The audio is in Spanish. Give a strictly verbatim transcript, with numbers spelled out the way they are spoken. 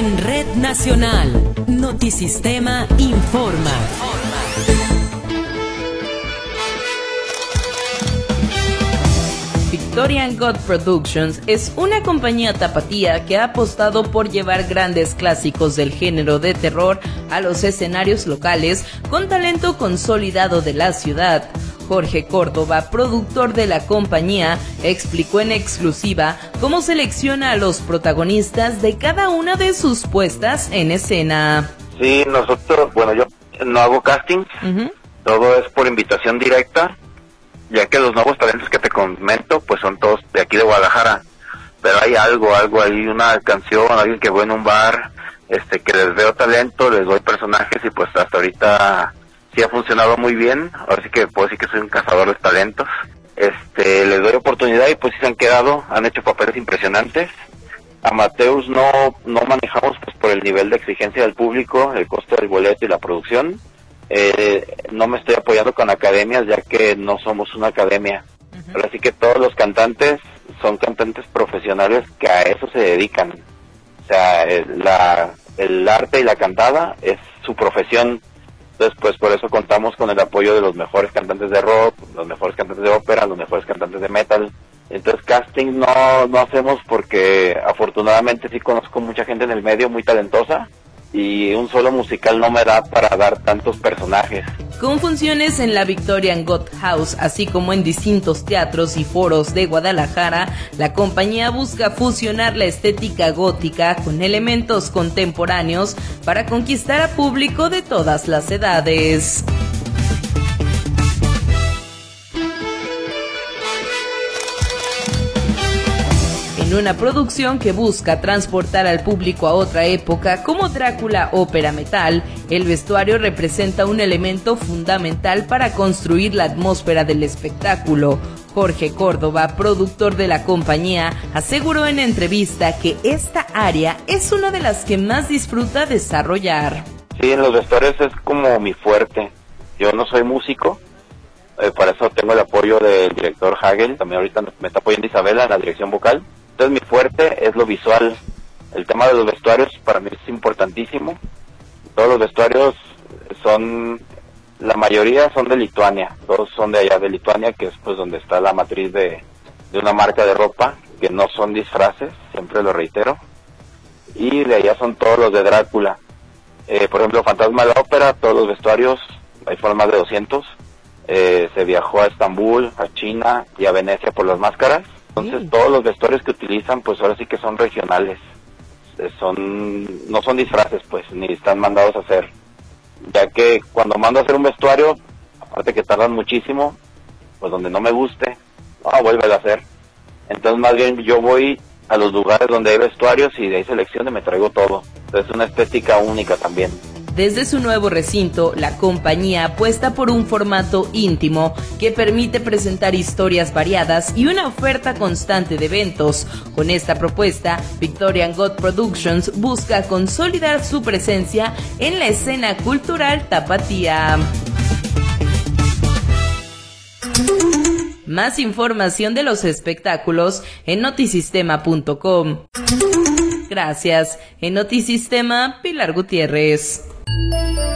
En Red Nacional, Notisistema informa. Victorian God Productions es una compañía tapatía que ha apostado por llevar grandes clásicos del género de terror a los escenarios locales con talento consolidado de la ciudad. Jorge Córdoba, productor de la compañía, explicó en exclusiva cómo selecciona a los protagonistas de cada una de sus puestas en escena. Sí, nosotros, bueno, yo no hago casting, uh-huh. Todo es por invitación directa, ya que los nuevos talentos que te comento, pues son todos de aquí de Guadalajara, pero hay algo, algo, hay una canción, alguien que voy en un bar, este, que les veo talento, les doy personajes y pues hasta ahorita sí ha funcionado muy bien. Ahora sí que puedo decir que soy un cazador de talentos. Este, les doy oportunidad y pues sí se han quedado, han hecho papeles impresionantes. Amateurs no, no manejamos pues por el nivel de exigencia del público, el costo del boleto y la producción. Eh, no me estoy apoyando con academias, ya que no somos una academia. Uh-huh. Ahora sí que todos los cantantes son cantantes profesionales que a eso se dedican. O sea, el, la, el arte y la cantada es su profesión. Entonces, pues por eso contamos con el apoyo de los mejores cantantes de rock, los mejores cantantes de ópera, los mejores cantantes de metal. Entonces, casting no, no hacemos porque afortunadamente sí conozco mucha gente en el medio muy talentosa y un solo musical no me da para dar tantos personajes. Con funciones en la Victorian God House, así como en distintos teatros y foros de Guadalajara, la compañía busca fusionar la estética gótica con elementos contemporáneos para conquistar a público de todas las edades. En una producción que busca transportar al público a otra época como Drácula Ópera Metal, el vestuario representa un elemento fundamental para construir la atmósfera del espectáculo. Jorge Córdoba, productor de la compañía, aseguró en entrevista que esta área es una de las que más disfruta desarrollar. Sí, en los vestuarios es como mi fuerte. Yo no soy músico, eh, para eso tengo el apoyo del director Hagel, también ahorita me está apoyando Isabela en la dirección vocal. Entonces mi fuerte es lo visual. El tema de los vestuarios para mí es importantísimo. Todos los vestuarios son, la mayoría son de Lituania, todos son de allá de Lituania, que es pues donde está la matriz de, de una marca de ropa, que no son disfraces, siempre lo reitero. Y de allá son todos los de Drácula. Eh, por ejemplo, Fantasma de la Ópera, todos los vestuarios, hay fueron más de doscientos. Eh, se viajó a Estambul, a China y a Venecia por las máscaras. Entonces todos los vestuarios que utilizan pues ahora sí que son regionales, son no son disfraces pues, ni están mandados a hacer, ya que cuando mando a hacer un vestuario, aparte que tardan muchísimo, pues donde no me guste, no, vuelve a hacer. Entonces más bien yo voy a los lugares donde hay vestuarios y de ahí selecciono y me traigo todo. Entonces es una estética única también. Desde su nuevo recinto, la compañía apuesta por un formato íntimo que permite presentar historias variadas y una oferta constante de eventos. Con esta propuesta, Victorian God Productions busca consolidar su presencia en la escena cultural tapatía. Más información de los espectáculos en notisistema punto com. Gracias. En Notisistema, Pilar Gutiérrez.